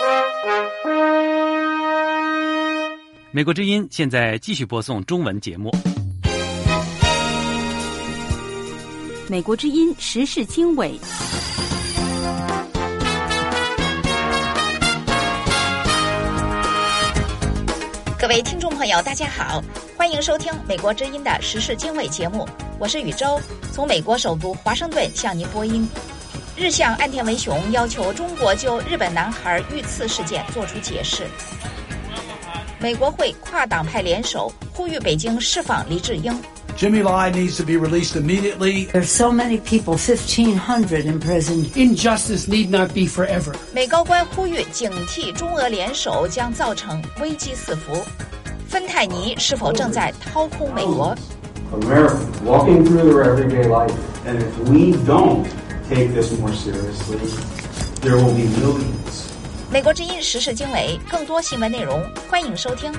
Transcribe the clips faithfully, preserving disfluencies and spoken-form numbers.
美国之音现在继续播送中文节目。 美国之音时事经纬， 各位听众朋友大家好，欢迎收听美国之音的时事经纬节目，我是宇宙，从美国首都华盛顿向您播音。日向岸田文雄要求中国就日本男孩遇刺事件作出解释。美国会跨党派联手呼吁北京释放黎智英。 Jimmy Lai needs to be released immediately. There's so many people, fifteen hundred in prison. Injustice need not be forever. 美高官呼吁警惕中俄联手将造成危机四伏。芬太尼是否正在掏空美国？ Americans walking through their everyday life, and if we don't take this more seriously, there will be millions. 美国之音时事经纬，更多新闻内容，欢迎收听。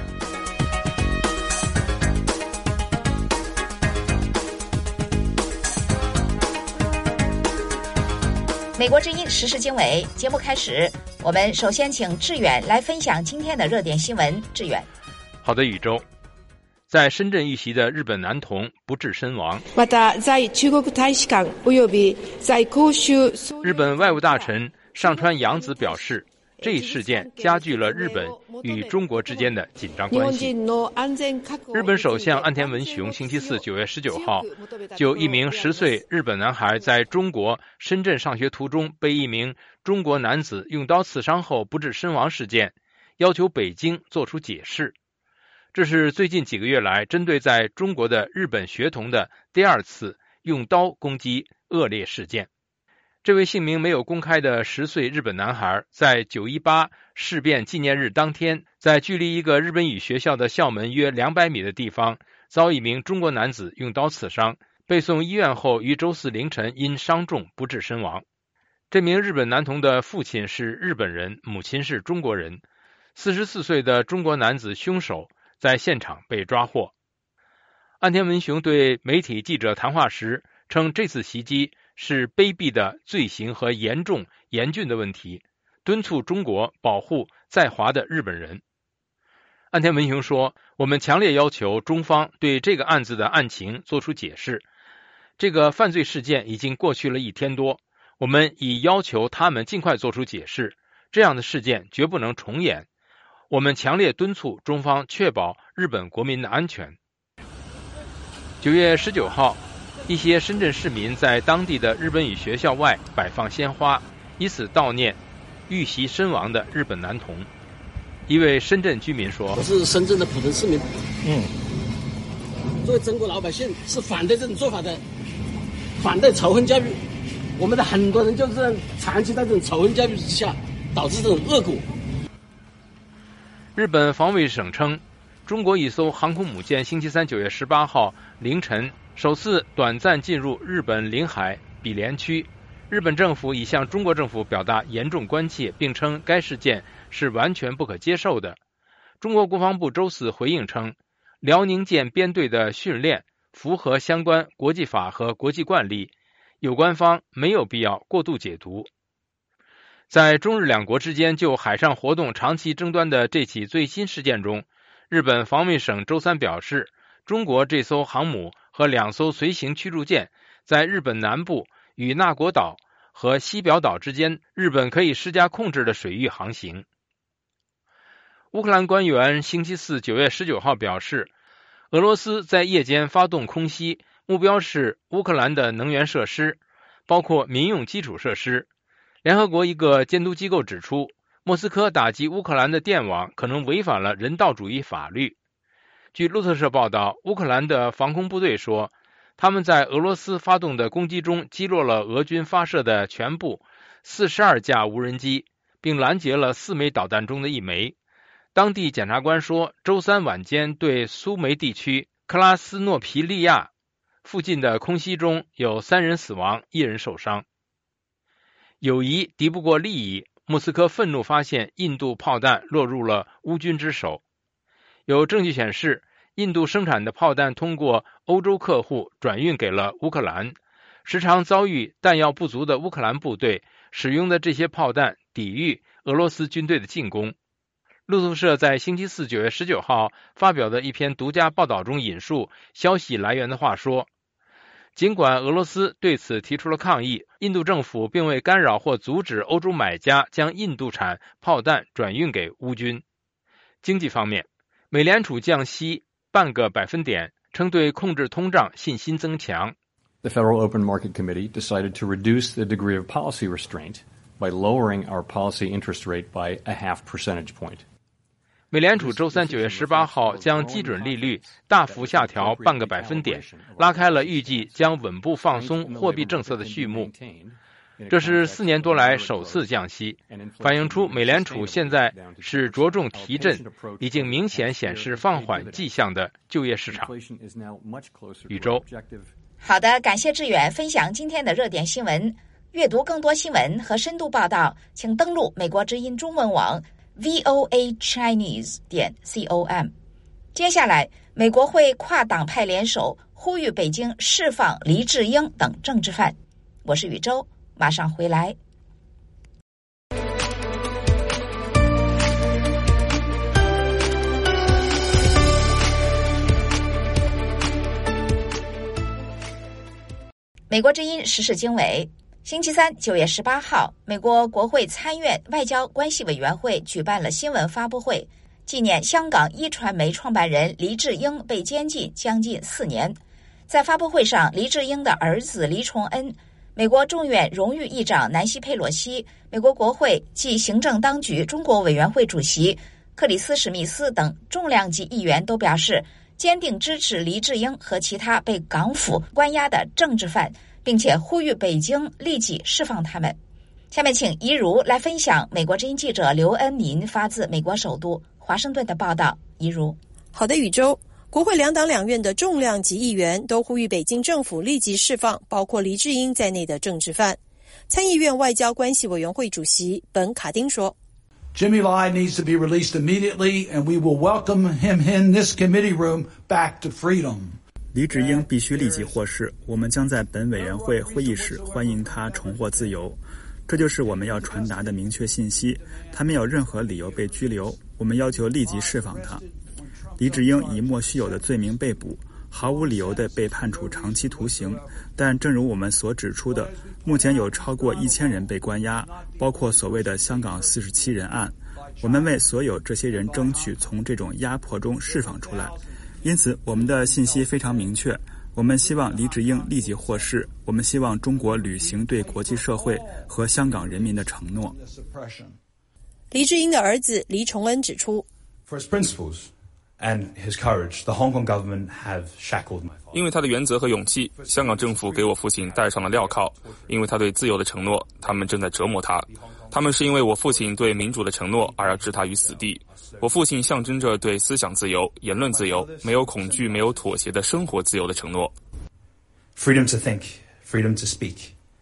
美国之音时事经纬节目开始，我们首先请志远来分享今天的热点新闻。志远， 好的，宇宙。在深圳遇袭的日本男童不治身亡。 また在中国大使館及び在広州。 日本外务大臣上川洋子表示，这一事件加剧了日本与中国之间的紧张关系。日本首相岸田文雄星期四九月十九号就一名十岁日本男孩在中国深圳上学途中被一名中国男子用刀刺伤后不治身亡事件，要求北京作出解释。这是最近几个月来针对在中国的日本学童的第二次用刀攻击恶劣事件。这位姓名没有公开的十岁日本男孩在九一八事变纪念日当天，在距离一个日本语学校的校门约两百米的地方遭一名中国男子用刀刺伤，被送医院后于周四凌晨因伤重不治身亡。这名日本男童的父亲是日本人，母亲是中国人。四十四岁的中国男子凶手在现场被抓获。岸田文雄对媒体记者谈话时称，这次袭击是卑鄙的罪行和严重严峻的问题，敦促中国保护在华的日本人。岸田文雄说，我们强烈要求中方对这个案子的案情作出解释。这个犯罪事件已经过去了一天多，我们已要求他们尽快作出解释，这样的事件绝不能重演。我们强烈敦促中方确保日本国民的安全。九月十九号，一些深圳市民在当地的日本语学校外摆放鲜花，以此悼念遇袭身亡的日本男童。一位深圳居民说， 我是深圳的普通市民，嗯，作为中国老百姓是反对这种做法的，反对仇恨教育。我们的很多人就是这样长期在这种仇恨教育之下导致这种恶果。 日本防卫省称，中国一艘航空母舰星期三九月十八号凌晨首次短暂进入日本领海比连区。日本政府已向中国政府表达严重关切，并称该事件是完全不可接受的。中国国防部周四回应称，辽宁舰编队的训练符合相关国际法和国际惯例，有关方没有必要过度解读。在中日两国之间就海上活动长期争端的这起最新事件中，日本防卫省周三表示，中国这艘航母和两艘随行驱逐舰在日本南部与那国岛和西表岛之间日本可以施加控制的水域航行。乌克兰官员星期四九月十九号表示，俄罗斯在夜间发动空袭，目标是乌克兰的能源设施，包括民用基础设施。联合国一个监督机构指出，莫斯科打击乌克兰的电网可能违反了人道主义法律。据路透社报道，乌克兰的防空部队说，他们在俄罗斯发动的攻击中击落了俄军发射的全部四十二架无人机，并拦截了四枚导弹中的一枚。当地检察官说，周三晚间对苏梅地区克拉斯诺皮利亚附近的空袭中有三人死亡，一人受伤。友谊敌不过利益，莫斯科愤怒发现印度炮弹落入了乌军之手。有证据显示，印度生产的炮弹通过欧洲客户转运给了乌克兰，时常遭遇弹药不足的乌克兰部队使用的这些炮弹抵御俄罗斯军队的进攻。路透社在星期四九月十九号发表的一篇独家报道中引述消息来源的话说，尽管俄罗斯对此提出了抗议，印度政府并未干扰或阻止欧洲买家将印度产炮弹转运给乌军。经济方面，美联储降息半个百分点，称对控制通胀信心增强。 The Federal Open Market Committee decided to reduce the degree of policy restraint by lowering our policy interest rate by a half percentage point. 美联储周三九月十八号将基准利率大幅下调半个百分点，拉开了预计将稳步放松货币政策的序幕。这是四年多来首次降息，反映出美联储现在是着重提振已经明显显示放缓迹象的就业市场。宇宙， 好的，感谢志远分享今天的热点新闻。阅读更多新闻和深度报道，请登录美国之音中文网 v o a chinese 点 com。接下来，美国会跨党派联手呼吁北京释放黎智英等政治犯。我是宇宙，马上回来。美国之音时事经纬，星期三九月十八号，美国国会参院外交关系委员会举办了新闻发布会，纪念香港一传媒创办人黎智英被监禁将近四年。在发布会上，黎智英的儿子黎崇恩、美国众院荣誉议长南希·佩洛西、美国国会暨行政当局中国委员会主席克里斯·史密斯等重量级议员都表示，坚定支持黎智英和其他被港府关押的政治犯，并且呼吁北京立即释放他们。下面请怡如来分享美国之音记者刘恩民发自美国首都华盛顿的报道。怡如， 好的，宇宙。国会两党两院的重量级议员都呼吁北京政府立即释放包括黎智英在内的政治犯。参议院外交关系委员会主席本卡丁说， Jimmy Lai needs to be released immediately, and we will welcome him in this committee room back to freedom. 黎智英必须立即获释，我们将在本委员会会议室欢迎他重获自由。这就是我们要传达的明确信息，他没有任何理由被拘留，我们要求立即释放他。黎智英以莫须有的罪名被捕，毫无理由地被判处长期徒刑，但正如我们所指出的，目前有超过一千人被关押，包括所谓的香港四十七人案。我们为所有这些人争取从这种压迫中释放出来。因此，我们的信息非常明确，我们希望黎智英立即获释，我们希望中国履行对国际社会和香港人民的承诺。 黎智英的儿子黎崇恩指出， For his principles and his courage, the Hong Kong government have shackled my father. 因为他的原则和勇气，香港政府给我父亲戴上了镣铐。因为他对自由的承诺，他们正在折磨他。他们是因为我父亲对民主的承诺而要置他于死地。我父亲象征着对思想自由、言论自由、没有恐惧、没有妥协的生活自由的承诺。 Freedom to think, freedom to speak,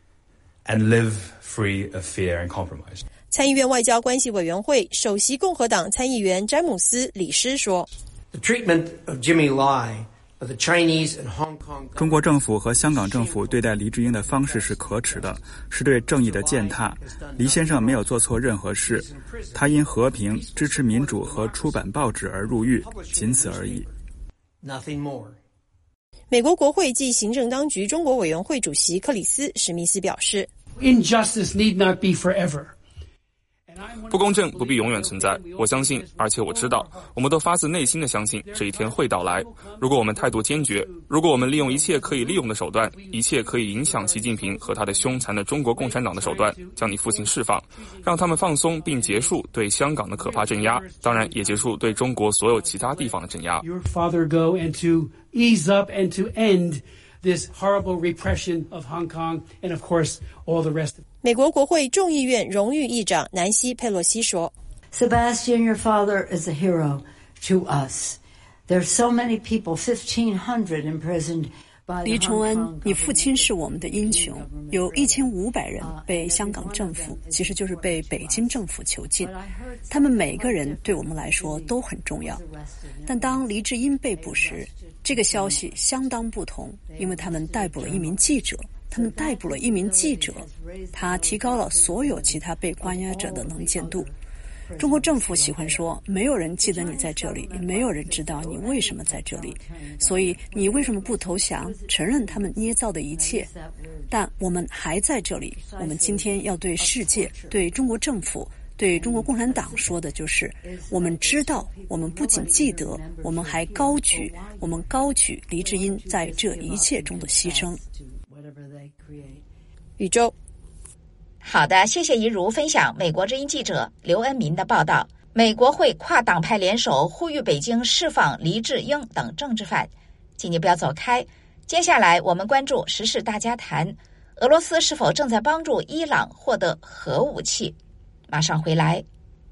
and live free of fear and compromise. 参议院外交关系委员会首席共和党参议员詹姆斯·李施说， The treatment of Jimmy Lai of the Chinese and Hong Kong. 中国政府和香港政府对待黎智英的方式是可耻的，是对正义的践踏。黎先生没有做错任何事，他因和平、支持民主和出版报纸而入狱，仅此而已。 Nothing more. 美国国会暨行政当局中国委员会主席克里斯·史密斯表示， Injustice need not be forever. 不公正不必永远存在，我相信，而且我知道，我们都发自内心的相信这一天会到来。如果我们态度坚决，如果我们利用一切可以利用的手段，一切可以影响习近平和他的凶残的中国共产党的手段，将你父亲释放，让他们放松并结束对香港的可怕镇压，当然也结束对中国所有其他地方的镇压。 Your father go and to ease up and to end this horrible repression of Hong Kong and of course all the rest of it. 美国国会众议院荣誉议长南希·佩洛西说， Sebastian, your father is a hero to us. There's so many people, fifteen hundred imprisoned by 黎崇恩，你父亲是我们的英雄，有一千五百人被香港政府，其实就是被北京政府囚禁。他们每个人对我们来说都很重要。但当黎智英被捕时，这个消息相当不同，因为他们逮捕了一名记者， 他们逮捕了一名记者，他提高了所有其他被关押者的能见度。中国政府喜欢说，没有人记得你在这里，也没有人知道你为什么在这里，所以你为什么不投降，承认他们捏造的一切？但我们还在这里，我们今天要对世界、对中国政府、对中国共产党说的就是，我们知道，我们不仅记得，我们还高举，我们高举黎智英在这一切中的牺牲。 宇宙。 好的，谢谢怡如分享美国之音记者刘恩民的报道。美国会跨党派联手呼吁北京释放黎智英等政治犯。请你不要走开，接下来我们关注时事大家谈，俄罗斯是否正在帮助伊朗获得核武器？马上回来。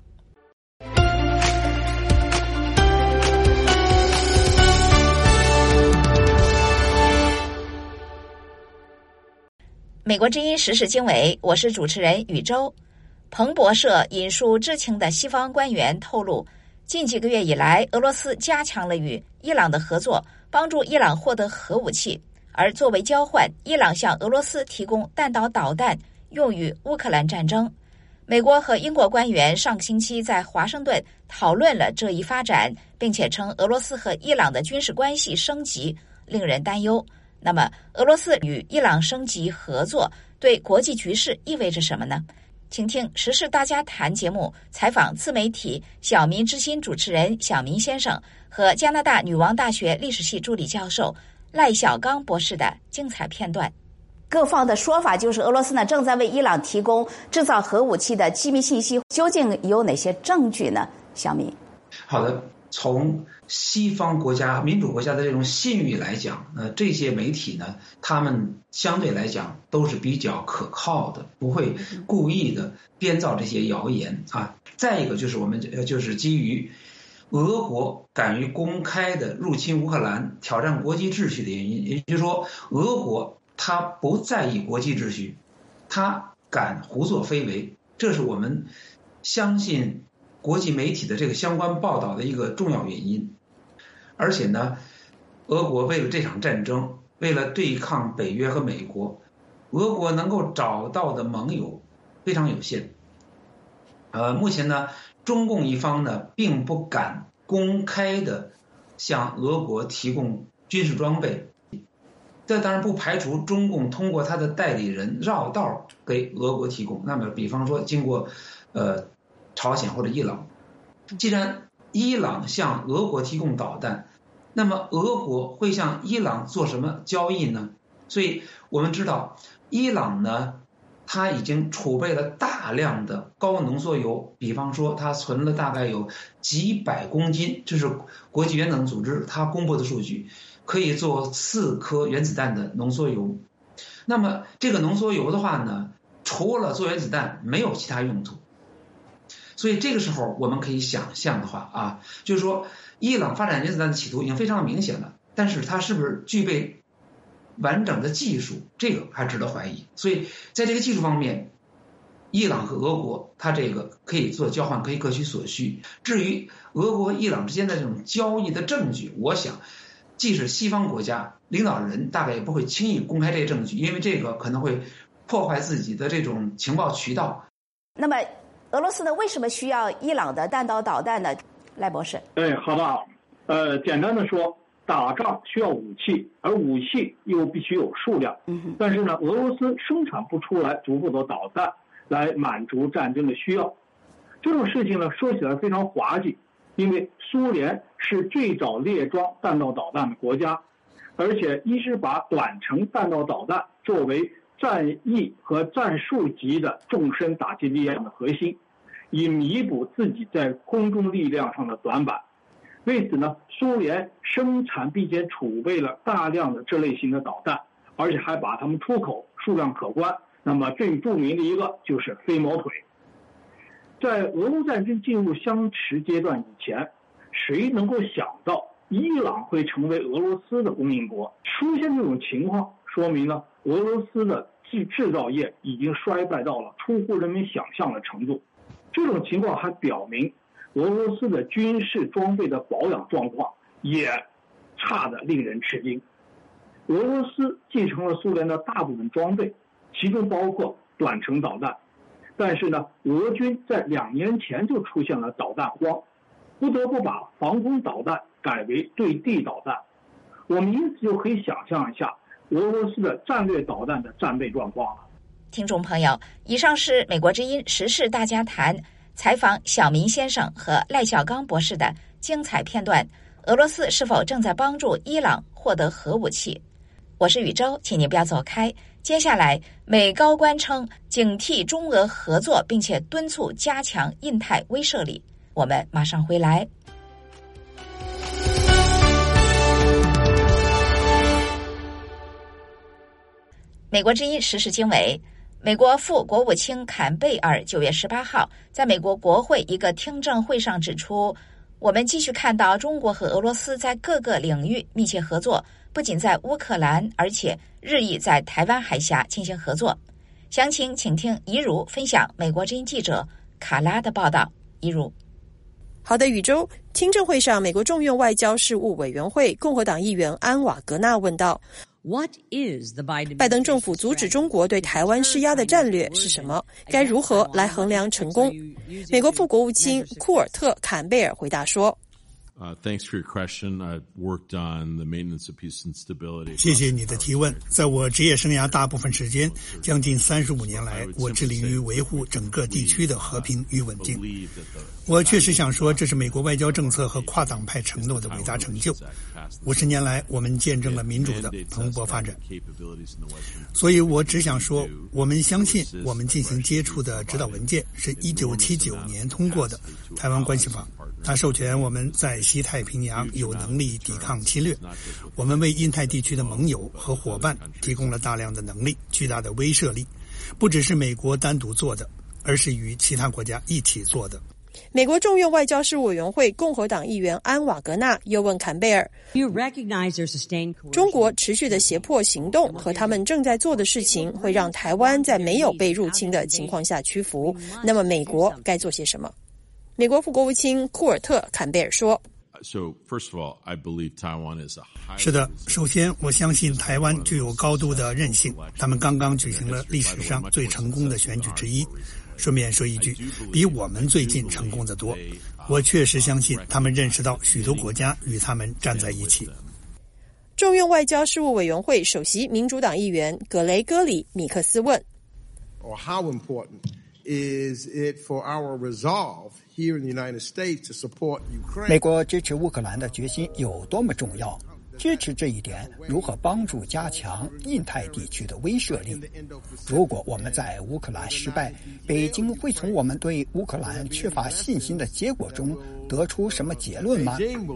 美国之音时事经纬，我是主持人宇宙。彭博社引述知情的西方官员透露，近几个月以来，俄罗斯加强了与伊朗的合作，帮助伊朗获得核武器。而作为交换，伊朗向俄罗斯提供弹道导弹，用于乌克兰战争。美国和英国官员上个星期在华盛顿讨论了这一发展，并且称俄罗斯和伊朗的军事关系升级令人担忧。那么，俄罗斯与伊朗升级合作对国际局势意味着什么呢？请听《时事大家谈》节目采访自媒体小民之心主持人小民先生和加拿大女王大学历史系助理教授赖小刚博士的精彩片段。 各方的说法就是俄罗斯呢正在为伊朗提供制造核武器的机密信息，究竟有哪些证据呢？小民。 好的，从西方国家民主国家的这种信誉来讲，呃，这些媒体呢，他们相对来讲都是比较可靠的，不会故意的编造这些谣言啊。再一个就是我们就是基于俄国敢于公开的入侵乌克兰，挑战国际秩序的原因，也就是说，俄国他不在意国际秩序，他敢胡作非为，这是我们相信国际媒体的这个相关报道的一个重要原因。而且呢，俄国为了这场战争，为了对抗北约和美国，俄国能够找到的盟友非常有限。呃，目前呢，中共一方呢并不敢公开的向俄国提供军事装备，这当然不排除中共通过他的代理人绕道给俄国提供。那么，比方说经过呃朝鲜或者伊朗，既然伊朗向俄国提供导弹，那么俄国会向伊朗做什么交易呢？所以我们知道，伊朗呢，它已经储备了大量的高浓缩铀，比方说它存了大概有几百公斤，这是国际原子能组织它公布的数据，可以做四颗原子弹的浓缩铀。那么这个浓缩铀的话呢，除了做原子弹，没有其他用途。所以这个时候我们可以想象的话啊，就是说伊朗发展原子弹的企图已经非常明显了，但是它是不是具备完整的技术，这个还值得怀疑。所以在这个技术方面，伊朗和俄国它这个可以做交换，可以各取所需。至于俄国和伊朗之间的这种交易的证据，我想即使西方国家领导人大概也不会轻易公开这些证据，因为这个可能会破坏自己的这种情报渠道。 那么俄罗斯呢，为什么需要伊朗的弹道导弹呢？赖博士。 哎，好的，呃，简单的说，打仗需要武器，而武器又必须有数量。嗯，但是呢，俄罗斯生产不出来足够的导弹来满足战争的需要。这种事情呢，说起来非常滑稽，因为苏联是最早列装弹道导弹的国家，而且一直把短程弹道导弹作为战役和战术级的纵深打击力量的核心，以弥补自己在空中力量上的短板。为此呢，苏联生产并且储备了大量的这类型的导弹，而且还把它们出口，数量可观。那么最著名的一个就是飞毛腿。在俄乌战争进入相持阶段以前，谁能够想到伊朗会成为俄罗斯的供应国？出现这种情况，说明了俄罗斯的制制造业已经衰败到了出乎人们想象的程度。这种情况还表明，俄罗斯的军事装备的保养状况也差得令人吃惊。 俄罗斯继承了苏联的大部分装备，其中包括短程导弹。但是呢，俄军在两年前就出现了导弹荒，不得不把防空导弹改为对地导弹。我们因此就可以想象一下俄罗斯的战略导弹的战备状况了。 听众朋友，以上是美国之音时事大家谈采访小民先生和赖小刚博士的精彩片段。俄罗斯是否正在帮助伊朗获得核武器？我是宇宙，请您不要走开。接下来，美高官称警惕中俄合作，并且敦促加强印太威慑力。我们马上回来。美国之音时事经纬，美国副国务卿坎贝尔九月十八号在美国国会一个听证会上指出，我们继续看到中国和俄罗斯在各个领域密切合作，不仅在乌克兰，而且日益在台湾海峡进行合作。详情请听怡如分享美国之音记者卡拉的报道。怡如。 好的，宇宙。听证会上，美国众院外交事务委员会共和党议员安瓦格纳问道，拜登政府阻止中国对台湾施压的战略是什么？该如何来衡量成功？美国副国务卿库尔特·坎贝尔回答说， Uh, thanks for your question. I've worked on the maintenance of peace and stability. 谢谢你的提问。在我职业生涯大部分时间，将近三十五年来，我致力于维护整个地区的和平与稳定。我确实想说，这是美国外交政策和跨党派承诺的伟大成就。五十年来，我们见证了民主的蓬勃发展。所以我只想说，我们相信我们进行接触的指导文件是一九七九年通过的《台湾关系法》。它授权我们在西太平洋有能力抵抗侵略，我们为印太地区的盟友和伙伴提供了大量的能力、巨大的威慑力，不只是美国单独做的，而是与其他国家一起做的。 美国众院外交事务委员会共和党议员安瓦格纳又问坎贝尔，中国持续的胁迫行动和他们正在做的事情会让台湾在没有被入侵的情况下屈服，那么美国该做些什么？美国副国务卿库尔特·坎贝尔说， 是的，首先我相信台湾具有高度的韧性，他们刚刚举行了历史上最成功的选举之一。顺便说一句，比我们最近成功的多。我确实相信他们认识到许多国家与他们站在一起。 众院外交事务委员会首席民主党议员格雷戈里·米克斯问， Or how important is it for our resolve here in the United States to support Ukraine? 美国支持乌克兰的决心有多么重要？支持这一点如何帮助加强印太地区的威慑力？如果我们在乌克兰失败，北京会从我们对乌克兰缺乏信心的结果中得出什么结论吗？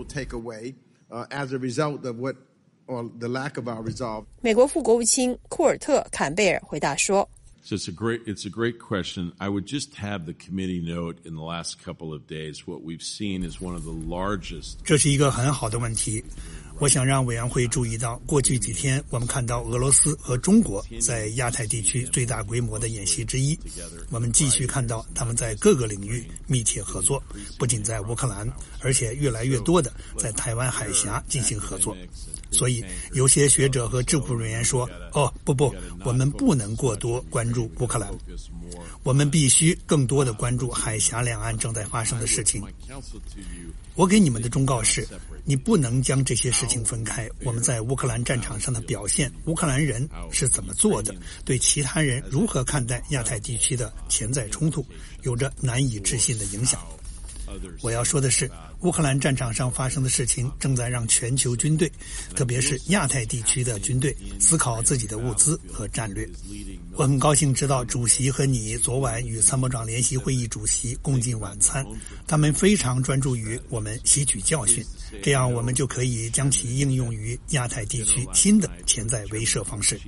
美国副国务卿库尔特·坎贝尔回答说， So it's a great, it's a great question. I would just have the committee note in the last couple of days what we've seen is one of the largest. 这是一个很好的问题。我想让委员会注意到，过去几天我们看到俄罗斯和中国在亚太地区最大规模的演习之一。我们继续看到他们在各个领域密切合作，不仅在乌克兰，而且越来越多的在台湾海峡进行合作。所以有些学者和智库人员说，哦，不不，我们不能过多关注乌克兰，我们必须更多的关注海峡两岸正在发生的事情。我给你们的忠告是，你不能将这些事情分开。我们在乌克兰战场上的表现，乌克兰人是怎么做的，对其他人如何看待亚太地区的潜在冲突，有着难以置信的影响。我要说的是，乌克兰战场上发生的事情正在让全球军队，特别是亚太地区的军队，思考自己的物资和战略。我很高兴知道主席和你昨晚与参谋长联席会议主席共进晚餐，他们非常专注于我们吸取教训，这样我们就可以将其应用于亚太地区新的潜在威慑方式。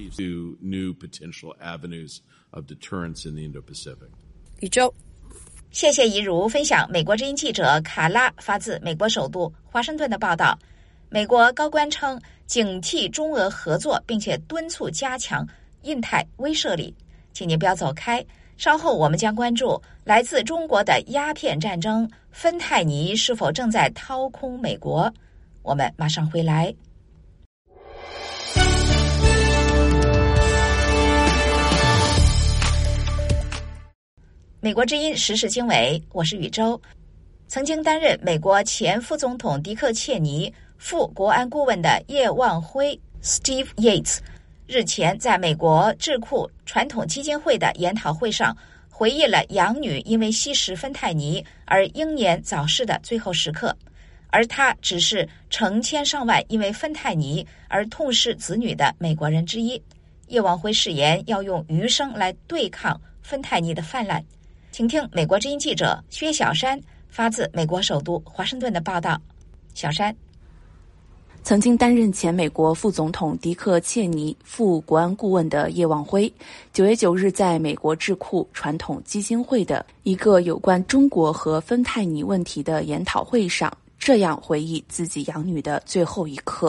宇宙。 谢谢怡如分享美国之音记者卡拉发自美国首都华盛顿的报道。美国高官称警惕中俄合作，并且敦促加强印太威慑力。请您不要走开，稍后我们将关注来自中国的鸦片战争，芬太尼是否正在掏空美国？我们马上回来。 美国之音时事经纬，我是宇宙。曾经担任美国前副总统迪克·切尼副国安顾问的叶望辉 Steve Yates 日前在美国智库传统基金会的研讨会上回忆了养女因为吸食芬太尼而英年早逝的最后时刻，而他只是成千上万因为芬太尼而痛失子女的美国人之一。叶望辉誓言要用余生来对抗芬太尼的泛滥。请听美国之音记者薛小山发自美国首都华盛顿的报道。小山， 曾经担任前美国副总统迪克·切尼副国安顾问的叶望辉，九月九日在美国智库传统基金会的一个有关中国和芬太尼问题的研讨会上，这样回忆自己养女的最后一刻。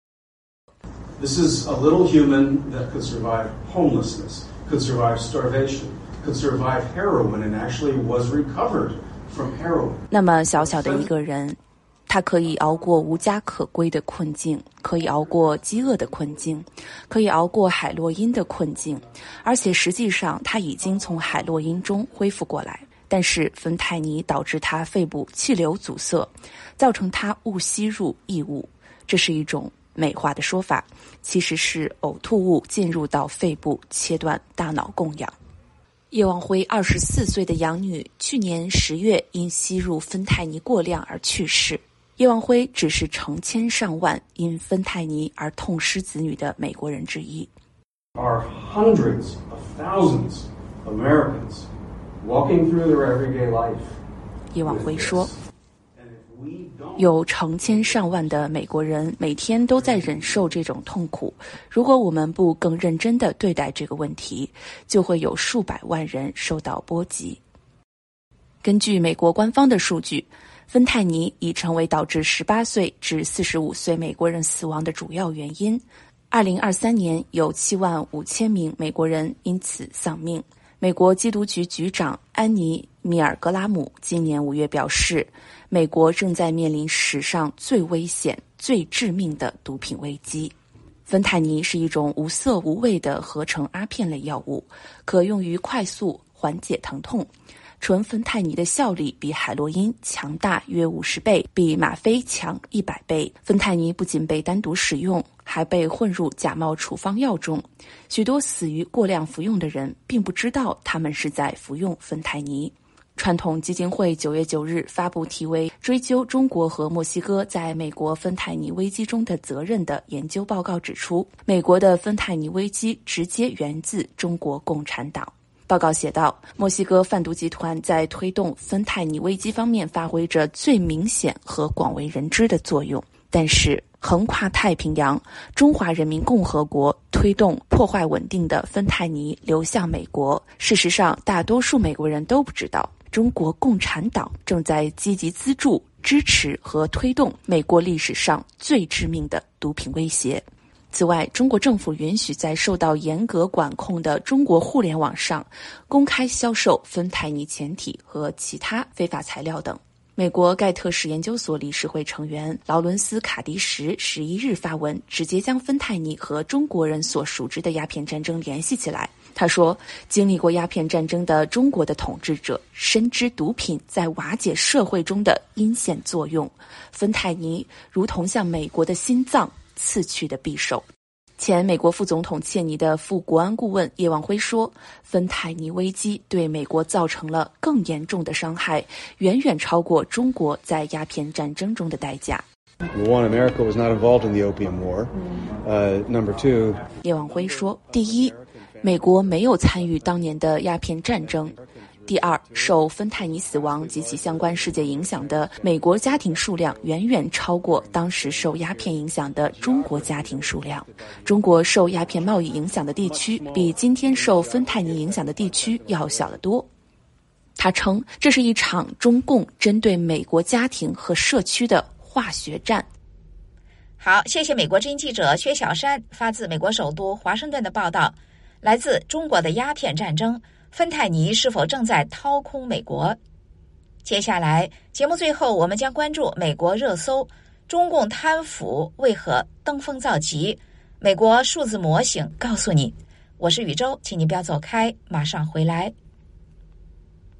This is a little human that could survive homelessness, could survive starvation, could survive heroin, and actually was recovered from heroin. 那么小小的一个人，他可以熬过无家可归的困境，可以熬过饥饿的困境，可以熬过海洛因的困境，而且实际上他已经从海洛因中恢复过来。但是芬太尼导致他肺部气流阻塞，造成他误吸入异物，这是一种美化的说法，其实是呕吐物进入到肺部，切断大脑供氧。叶望辉二十四岁的养女去年十月因吸入芬太尼过量而去世。叶望辉只是成千上万因芬太尼而痛失子女的美国人之一。 Are hundreds of thousands of Americans walking through their everyday life. 叶望辉说，有成千上万的美国人每天都在忍受这种痛苦，如果我们不更认真地对待这个问题，就会有数百万人受到波及。根据美国官方的数据，芬太尼已成为导致十八岁至四十五岁美国人死亡的主要原因。二零二三年有七万五千名美国人因此丧命。美国缉毒局局长安妮·米尔格拉姆今年五月表示，美国正在面临史上最危险、最致命的毒品危机。芬太尼是一种无色无味的合成阿片类药物，可用于快速缓解疼痛。纯芬太尼的效力比海洛因强大约五十倍，比吗啡强一百倍。芬太尼不仅被单独使用，还被混入假冒处方药中。许多死于过量服用的人并不知道他们是在服用芬太尼。传统基金会九月九日发布题为《追究中国和墨西哥在美国芬太尼危机中的责任》的研究报告指出，美国的芬太尼危机直接源自中国共产党。报告写道，墨西哥贩毒集团在推动芬太尼危机方面发挥着最明显和广为人知的作用，但是横跨太平洋，中华人民共和国推动破坏稳定的芬太尼流向美国。事实上，大多数美国人都不知道，中国共产党正在积极资助、支持和推动美国历史上最致命的毒品威胁。此外，中国政府允许在受到严格管控的中国互联网上公开销售芬太尼前体和其他非法材料等。美国盖特氏研究所理事会成员劳伦斯·卡迪什十一日发文，直接将芬太尼和中国人所熟知的鸦片战争联系起来。他说，经历过鸦片战争的中国的统治者深知毒品在瓦解社会中的阴险作用，芬太尼如同向美国的心脏刺去的匕首。前美国副总统切尼的副国安顾问叶望辉说，芬太尼危机对美国造成了更严重的伤害，远远超过中国在鸦片战争中的代价。 One, America was not involved in the opium war. Uh, number two, 叶望辉说，第一，美国没有参与当年的鸦片战争。第二，受芬太尼死亡及其相关事件影响的美国家庭数量远远超过当时受鸦片影响的中国家庭数量。中国受鸦片贸易影响的地区比今天受芬太尼影响的地区要小得多。他称，这是一场中共针对美国家庭和社区的化学战。 好，谢谢美国之音记者薛小山发自美国首都华盛顿的报道。来自中国的鸦片战争，芬太尼是否正在掏空美国？接下来节目最后，我们将关注美国热搜：中共贪腐为何登峰造极？美国数字模型告诉你。我是宇宙，请你不要走开，马上回来。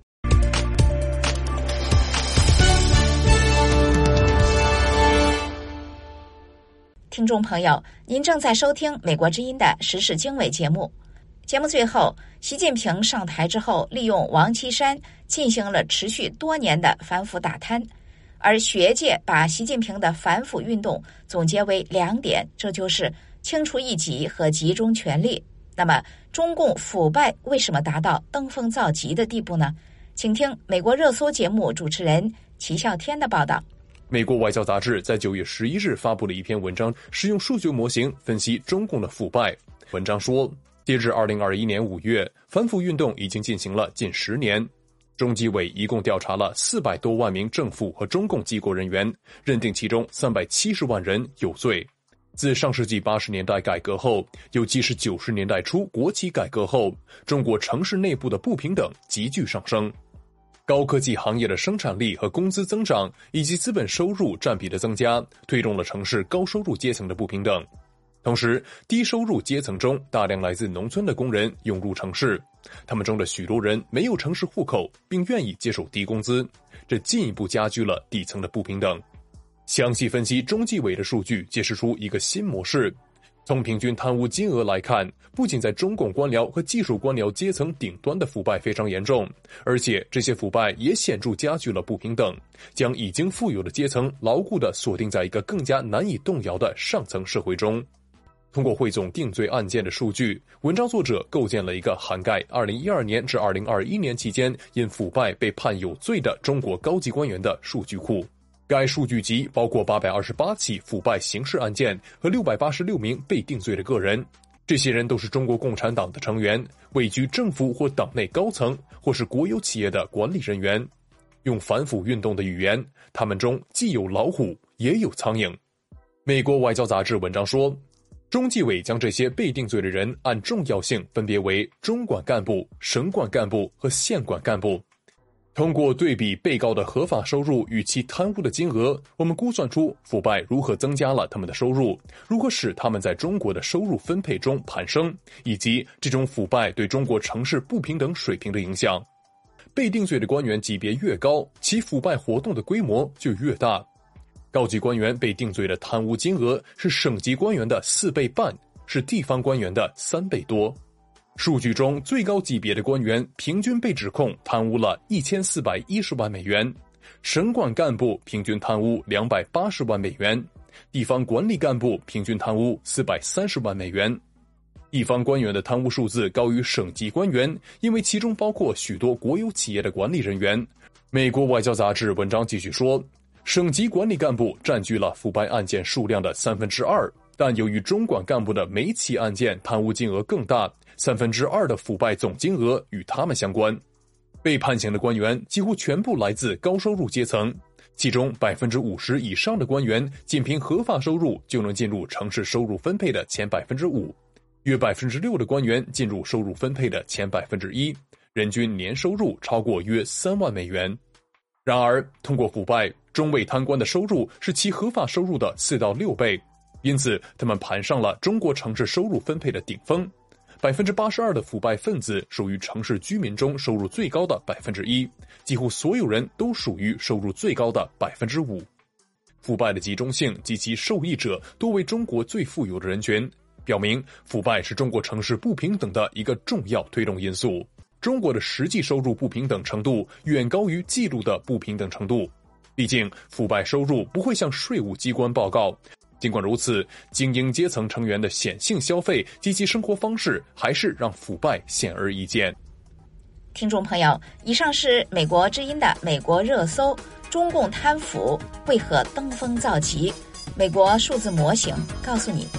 听众朋友，您正在收听美国之音的时事经纬节目。节目最后，习近平上台之后，利用王岐山进行了持续多年的反腐打贪，而学界把习近平的反腐运动总结为两点，这就是清除异己和集中权力。那么，中共腐败为什么达到登峰造极的地步呢？请听美国热搜节目主持人齐笑天的报道。 美国外交杂志在九月十一日发布了一篇文章，使用数学模型分析中共的腐败。文章说，截至二零二一年五月，反腐运动已经进行了近十年。中纪委一共调查了四百多万名政府和中共机构人员，认定其中三百七十万人有罪。自上世纪八十年代改革后，尤其是九十年代初国企改革后，中国城市内部的不平等急剧上升。高科技行业的生产力和工资增长，以及资本收入占比的增加，推动了城市高收入阶层的不平等。同时，低收入阶层中大量来自农村的工人涌入城市，他们中的许多人没有城市户口，并愿意接受低工资，这进一步加剧了底层的不平等。详细分析中纪委的数据，揭示出一个新模式。从平均贪污金额来看，不仅在中共官僚和技术官僚阶层顶端的腐败非常严重，而且这些腐败也显著加剧了不平等，将已经富有的阶层牢固地锁定在一个更加难以动摇的上层社会中。通过汇总定罪案件的数据，文章作者构建了一个涵盖二零一二年至二零二一年期间因腐败被判有罪的中国高级官员的数据库。该数据集包括八百二十八起腐败刑事案件和六百八十六名被定罪的个人，这些人都是中国共产党的成员，位居政府或党内高层，或是国有企业的管理人员。用反腐运动的语言，他们中既有老虎，也有苍蝇。美国外交杂志文章说，中纪委将这些被定罪的人按重要性分别为中管干部、省管干部和县管干部。通过对比被告的合法收入与其贪污的金额，我们估算出腐败如何增加了他们的收入，如何使他们在中国的收入分配中攀升，以及这种腐败对中国城市不平等水平的影响。被定罪的官员级别越高，其腐败活动的规模就越大。高级官员被定罪的贪污金额是省级官员的四倍半，是地方官员的三倍多。数据中最高级别的官员平均被指控贪污了一千四百一十万美元，省管干部平均贪污两百八十万美元，地方管理干部平均贪污四百三十万美元。地方官员的贪污数字高于省级官员，因为其中包括许多国有企业的管理人员。美国外交杂志文章继续说，省级管理干部占据了腐败案件数量的三分之二，但由于中管干部的每起案件贪污金额更大，三分之二的腐败总金额与他们相关。被判刑的官员几乎全部来自高收入阶层，其中百分之五十以上的官员仅凭合法收入就能进入城市收入分配的前百分之五，约百分之六的官员进入收入分配的前百分之一，人均年收入超过约三万美元。然而，通过腐败，中位贪官的收入是其合法收入的四到六倍，因此他们攀上了中国城市收入分配的顶峰。百分之八十二的腐败分子属于城市居民中收入最高的百分之一，几乎所有人都属于收入最高的百分之五。腐败的集中性及其受益者多为中国最富有的人群，表明腐败是中国城市不平等的一个重要推动因素。中国的实际收入不平等程度远高于记录的不平等程度，毕竟腐败收入不会向税务机关报告。尽管如此，精英阶层成员的显性消费及其生活方式还是让腐败显而易见。 听众朋友，以上是美国之音的美国热搜，中共贪腐为何登峰造极？美国数字模型告诉你。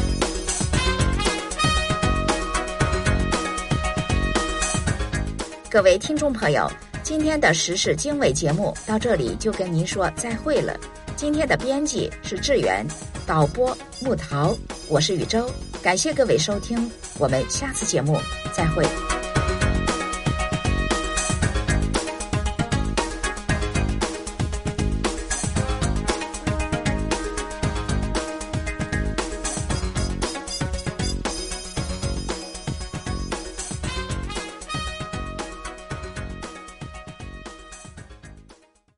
各位听众朋友，今天的时事经纬节目到这里就跟您说再会了。今天的编辑是志远，导播木桃，我是宇宙，感谢各位收听，我们下次节目再会。